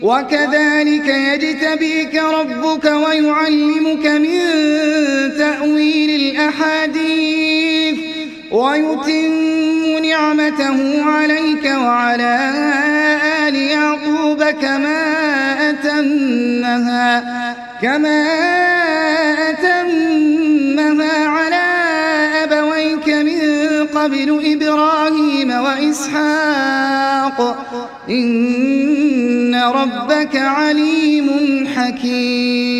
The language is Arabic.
وكذلك يجتبيك ربك ويعلمك من تأويل الأحاديث ويتم نعمته عليك وعلى آل يعقوب كما أتمها على أبويك من قبل إبراهيم وإسحاق إن ربك عليم حكيم.